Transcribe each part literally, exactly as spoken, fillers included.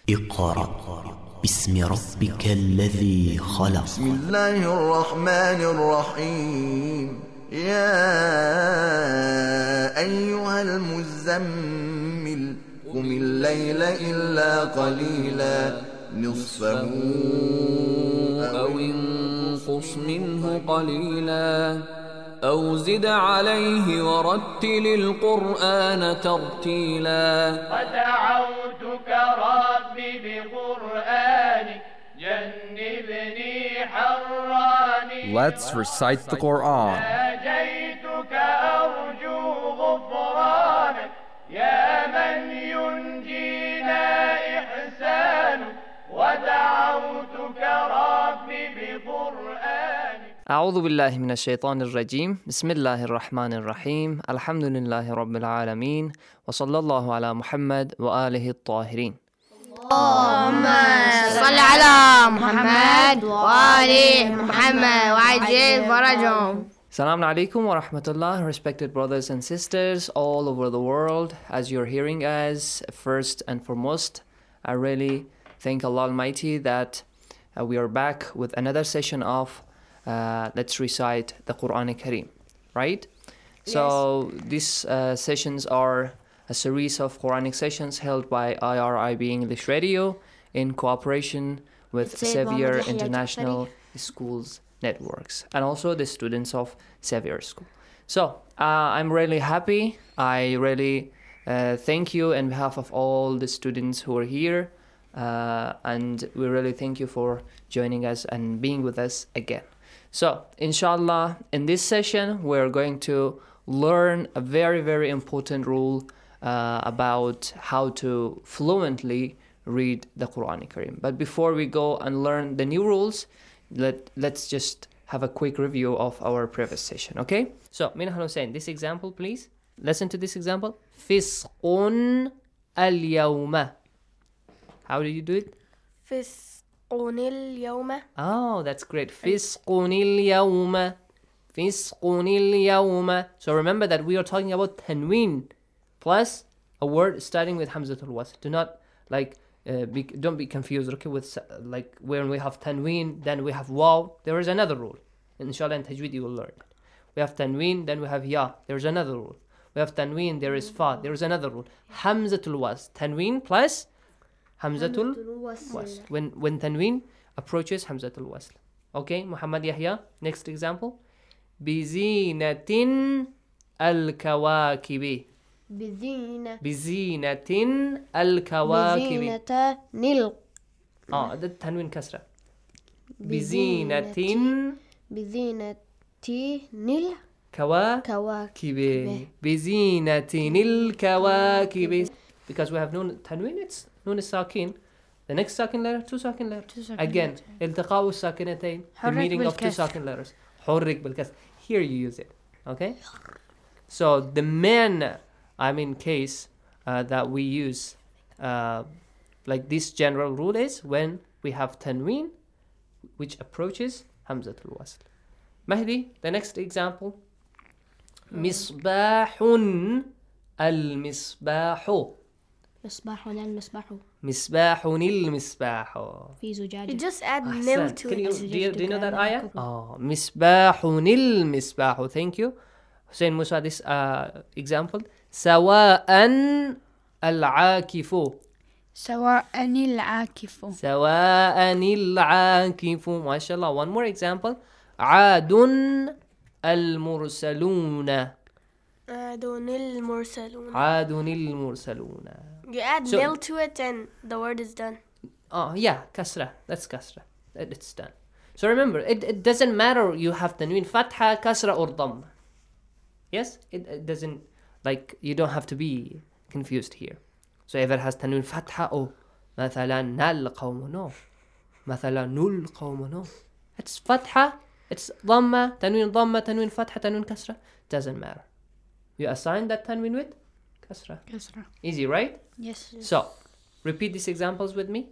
اقرأ باسم ربك الذي خلق. بسم الله الرحمن الرحيم. يا أيها المزمل قم الليل إلا قليلا نصفه أو انقص منه قليلا أو زد عليه ورتل القرآن ترتيلا. ودعوتك ربي بقرآنك جنبني حراني. Let's recite the Quran. ناجيتك أرجو غفرانك يا من ينجينا إحسانك. ودعوتك ربي بقرآنك. أعوذ بالله من الشيطان الرجيم. بسم الله الرحمن الرحيم. الحمد لله رب العالمين وصلى الله على محمد وآله الطاهرين. اللهم صل على محمد وآل محمد وعجل فرجهم. Assalamu alaikum wa rahmatullah, respected brothers and sisters all over the world. As you're hearing us, first and foremost, I really thank Allah Almighty that uh, we are back with another session of uh, Let's Recite the Quran Kareem, right? Yes. So these uh, sessions are a series of Quranic sessions held by I R I B English Radio in cooperation with Xavier International Schools Networks and also the students of Xavier School. So uh, I'm really happy. I really uh, thank you on behalf of all the students who are here, uh, and we really thank you for joining us and being with us again. So inshallah, in this session we're going to learn a very very important rule uh, about how to fluently read the Quran Kareem. But before we go and learn the new rules, Let, let's just have a quick review of our previous session, okay? So, Minna Hussein, this example, please. Listen to this example. فِسْقٌ الْيَوْمَ. How do you do it? فسقون اليوم. Oh, that's great. فِسْقٌ الْيَوْمَ. فِسْقٌ الْيَوْمَ. So remember that we are talking about tanween plus a word starting with Hamzatul Wasl. Do not, like, Uh, be, don't be confused, okay, with uh, like when we have tanween, then we have waw. There is another rule. Inshallah in Tajweed you will learn. We have tanween, then we have ya. There is another rule. We have tanween, there is fa. There is another rule. Hamzatul wasl. Tanween plus Hamzatul wasl. When, when tanween approaches Hamzatul wasl. Okay, Muhammad Yahya. Next example. Bizinatin al-kawakibi. بزينة بزينة الكواكب. بزينة نل. اه ده التنوين كسرة. بزينة بزينة نل كواكب. بزينة الكواكب. Because we have نون تنوين, it's نون الساكن. The next sakin letter, two sakin letters. Again, التقاء الساكنتين. The meaning of two sakin letters. حرك بالكسر. Here you use it. Okay? So the man, I mean case uh, that we use uh, like this general rule is when we have tanween which approaches Hamzatul Wasl. Mahdi, the next example. Misbahun al-misbahu. مصباحنا المصباح. Misbahun al-misbahu. في زجاجة. You just add nil to Can it. you, do, you, do you know that ayah? Oh, Misbahun al-misbahu. Thank you. Hussein Musa, this uh, example. سواء العاكف. سواء العاكف. سواء العاكف. ما شاء الله. One more example. عاد المرسلون. عاد المرسلون. عاد المرسلون. You add so, nil to it and the word is done. Oh yeah, kasra. That's kasra. It's done. So remember, it, it doesn't matter you have tanween fatha, kasra or dhamma. Yes, it, it doesn't, like, you don't have to be confused here. So if it has tanween fatha, oh, مثلا نال قوم, no. مثلا نل قوم, no. It's fatha, it's dhamma, tanween dhamma, tanween fatha, tanween kasra. Doesn't matter. You assign that tanween with kasra. Kasra. Easy, right? Yes. yes. So, repeat these examples with me.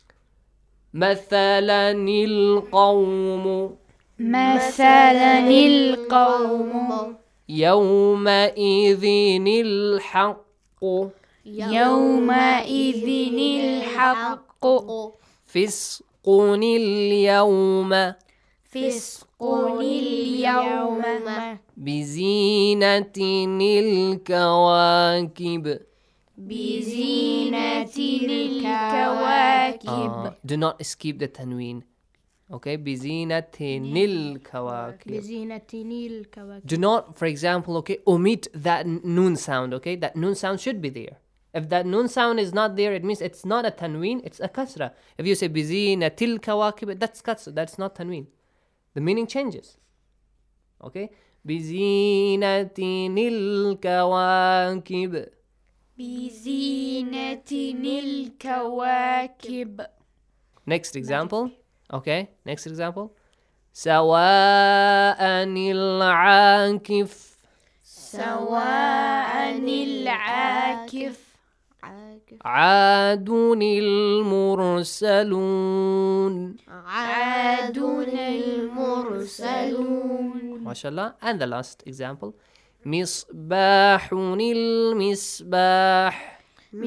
مثلا القوم. مثلا القوم. يومئذ الحق. يومئذ الحق فسق اليوم فسق اليوم بزينة الكواكب. بزينة الكواكب. Uh, do not skip the tanween. Okay, بزينة الكواكب. بزينة الكواكب. Do not, for example, okay, omit that noon sound. Okay, that noon sound should be there. If that noon sound is not there, it means it's not a tanween, it's a kasra. If you say بزينة الكواكب, that's kasra, that's not tanween. The meaning changes. Okay, بزينة الكواكب. بزينة الكواكب. Next example. Okay, next example. سواء العاكف. سواء العاكف. عاد المرسلون. عاد المرسلون. MashaAllah. And the last example. مصباح المصباح.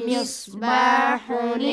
مصباح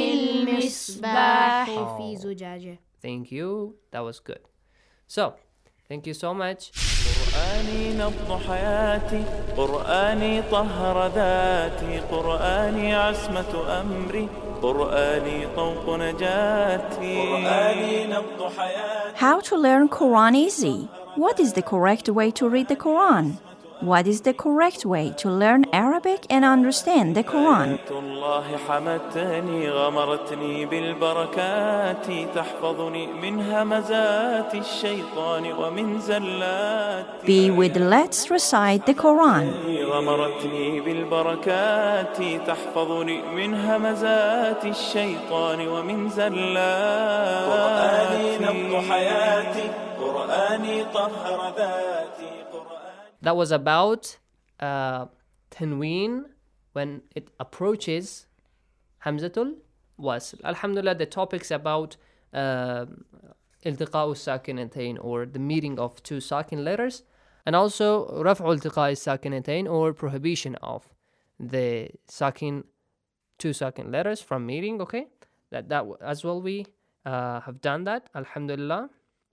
المصباح في زجاجة. Thank you. That was good. So, thank you so much. قرآني نبض حياتي، قرآني طهر ذاتي، قرآني عصمة أمري، قرآني طوق نجاتي، قرآني نبض حياتي. How to learn Quran easy? What is the correct way to read the Quran? What is the correct way to learn Arabic and understand the Quran? الله حمتني غمرتني بالبركات تحفظني من همزات الشيطان ومن زلات. Be with let's recite the Quran. غمرتني بالبركات تحفظني من همزات الشيطان ومن زلات. قرآني نبض حياتي، قرآني طهر ذاتي. That was about uh, tanween when it approaches Hamzatul Wasl. Alhamdulillah, the topics about uh, iltiqa al-sakinatain, or the meeting of two sakin letters, and also raf'u iltiqa al-sakinatain, or prohibition of the sakin two sakin letters from meeting. Okay, that that as well we uh, have done that. Alhamdulillah.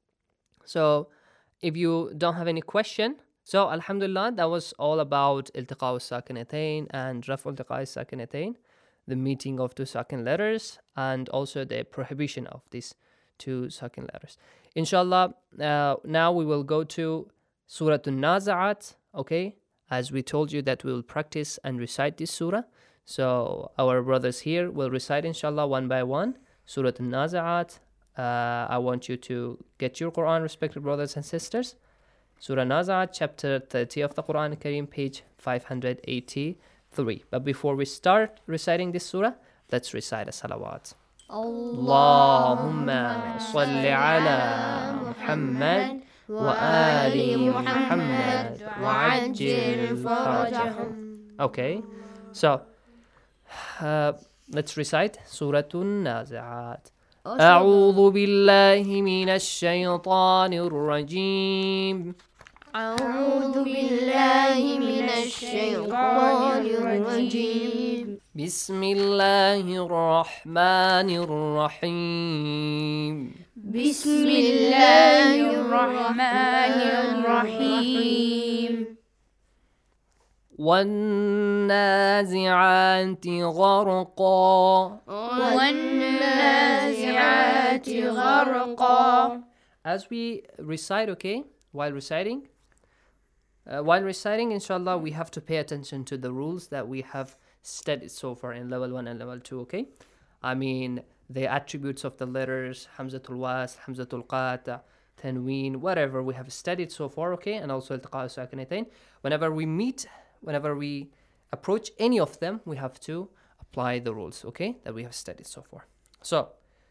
So if you don't have any question, so alhamdulillah, that was all about iltiqa al-sakinatain and raf'u iltiqa al-sakinatain, the meeting of two sakin letters, and also the prohibition of these two sakin letters. Inshallah, uh, now we will go to Surah An-Nazi'at, okay? As we told you that we will practice and recite this surah. So our brothers here will recite inshallah one by one Surah An-Nazi'at. Uh, I want you to get your Quran, respected brothers and sisters. Surah Nazi'at, chapter thirty of the Quran Kareem, page five hundred eighty-three. But before we start reciting this surah, let's recite a salawat. Allahumma salli ala Muhammad wa ali Muhammad wa ajil farajahum. Okay, so uh, let's recite Surah An-Nazi'at. أعوذ بالله من الشيطان الرجيم. أعوذ بالله من الشيطان الرجيم. بسم الله الرحمن الرحيم. بسم الله الرحمن الرحيم. والنازعات غرقا. والنازعات غرقا. As we recite, okay, while reciting, uh, while reciting, inshallah, we have to pay attention to the rules that we have studied so far in level one and level two, okay? I mean, the attributes of the letters, Hamzatul Wasl, Hamzatul Qata, Tanween, whatever we have studied so far, okay? And also Iltiqa al-Sakinatain. Whenever we meet, whenever we approach any of them, we have to apply the rules, okay, that we have studied so far. So,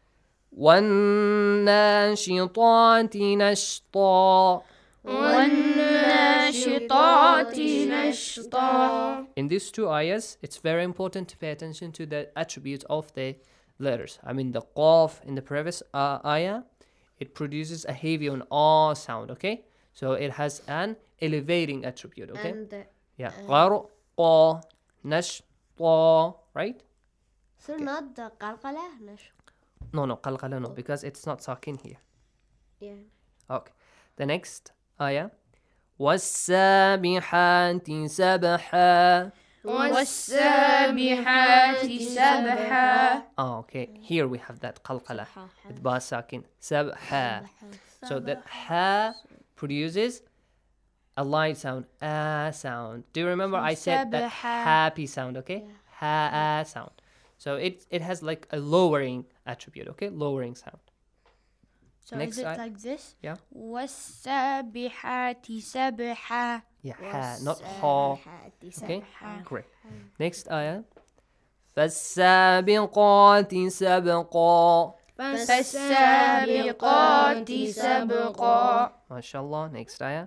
وَالنَّاشِطَاتِ نَشْطًا. وَالنَّاشِطَاتِ نَشْطًا. In these two ayahs, it's very important to pay attention to the attributes of the letters. I mean, the qaf in the previous uh, ayah, it produces a heavy on ah sound, okay? So it has an elevating attribute, okay? And the, yeah. غرقا نشطا right? So not the qalqala? No, no, qalqala no, because it's not sakin here. Yeah. Okay. The next ayah. وَالسَّابِحَاتِ سَبْحًا. وَالسَّابِحَاتِ سَبْحًا. Oh, okay. Here we have that qalqala with ba sakin. Sabha. So that ha produces a light sound, a sound. Do you remember I said that happy sound, okay? Ha a sound. So it it has like a lowering attribute, okay? Lowering sound. So Next is it I- like this? Yeah. وَالسَّابِحَاتِ سَبْحًا. Yeah, ha, not ha. Okay, great. Next ayah. فَالسَّابِقَاتِ سَبْقًا. فَالسَّابِقَاتِ سَبْقًا. MashaAllah. Next ayah.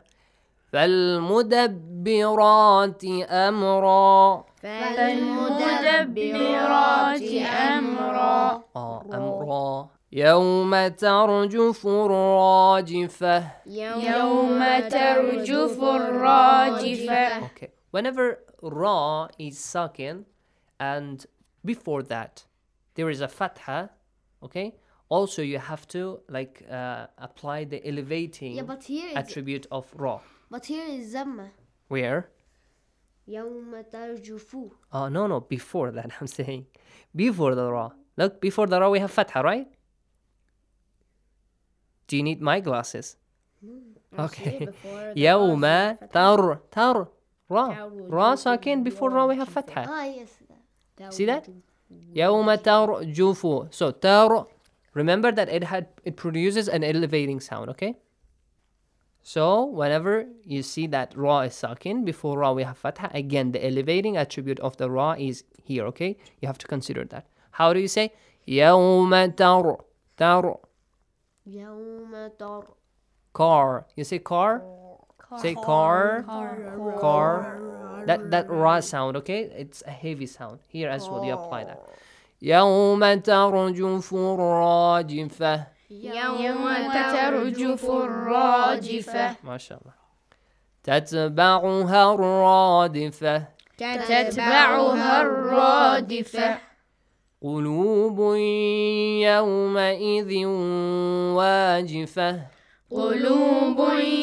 فَالْمُدَبِّرَاتِ أَمْرًا. فَالْمُدَبِّرَاتِ أَمْرًا. Oh, أمرا. يوم ترجف الراجفة. يوم ترجف الراجفة. Okay. Whenever ra is sakin and before that there is a fatha, okay? Also you have to like uh, apply the elevating Yeah, but here is- attribute of ra. But here is zamma. Where? يوم ترجف. Oh, no, no, before that I'm saying. Before the ra. Look, before the ra we have fatha, right? Do you need my glasses? Okay. يوم تر تر ra. Ra sakin before ra we have fatha. Ah, yes. See that? يوم ترجف. So tar. Remember that it had it produces an elevating sound, okay? So whenever you see that ra is sakin, before ra we have fatha, again the elevating attribute of the ra is here, okay? You have to consider that. How do you say? يوم تر تر. يوم تر. Car. You say car? Say car. Car. Car. That that ra sound, okay? It's a heavy sound. Here as well you apply that. يوم ترجف الراجفة. يوم ترجف الراجفة. ما شاء الله. تتبعها الرادفة. تتبعها الرادفة. قلوب يومئذ واجفة. قلوب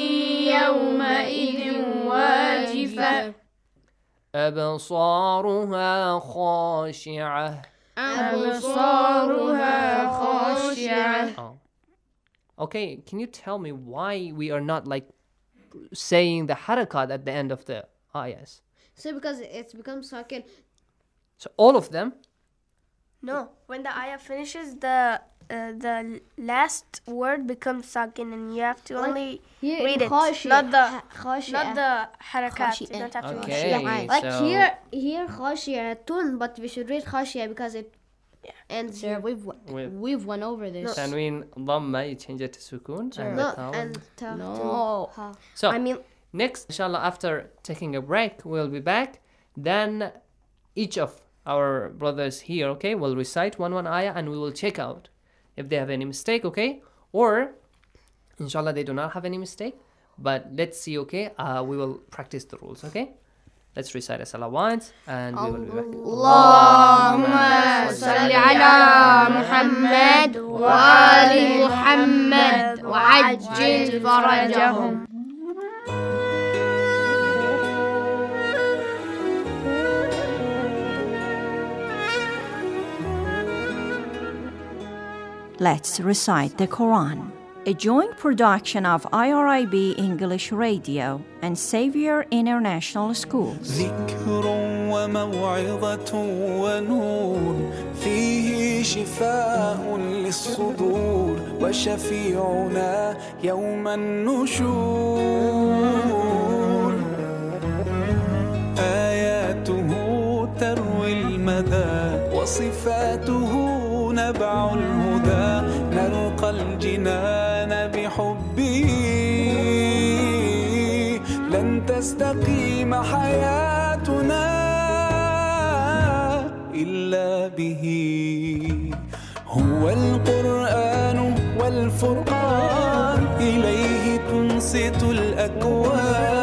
يومئذ واجفة. أبصارها خاشعة. أبصارها خاشعة. Oh. Okay, can you tell me why we are not like saying the harakat at the end of the ayahs? So because it's become sakin. So all of them? No, when the ayah finishes, the uh, the last word becomes sakin, and you have to Like only here read in it, khashi- not the ha- khashia. not the harakat. You Khashia. don't have to read Okay, it. Like so- here, here khashia tun, but we should read khashia because it ends Sir, here. we've With- we've went over this. Tanween dhamma, you change it to sukun. And No, the ta- and ta, No. to, ha. So, I mean, next, inshallah, after taking a break, we'll be back. Then each of our brothers here, okay, will recite one one ayah and we will check out if they have any mistake, okay? Or, inshallah, they do not have any mistake. But let's see, okay? Uh, we will practice the rules, okay? Let's recite a salawat and we will be back. اللهم صل على محمد وآل محمد وعجل فرجهم. Let's recite the Quran. A joint production of I R I B English Radio and Xavier International Schools. ذكر وموعظة ونور فيه شفاء للصدور وشفيعنا يوم النشور آياته تروي المدى وصفاته نبع الهدى نلقى الجنان بحبه لن تستقيم حياتنا إلا به هو القرآن والفرقان إليه تنصت الأكوان